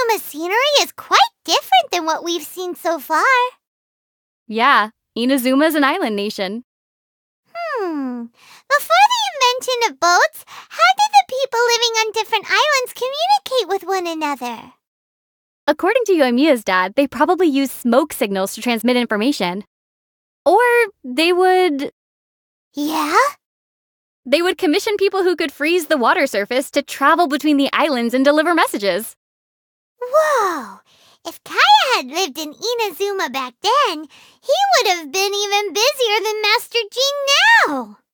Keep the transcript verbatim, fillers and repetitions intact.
Inazuma's scenery is quite different than what we've seen so far. Yeah, Inazuma's an island nation. Hmm. Before the invention of boats, how did the people living on different islands communicate with one another? According to Yoimiya's dad, they probably used smoke signals to transmit information. Or they would... Yeah? They would commission people who could freeze the water surface to travel between the islands and deliver messages. Whoa! If Kaya had lived in Inazuma back then, he would have been even busier than Master Gene now.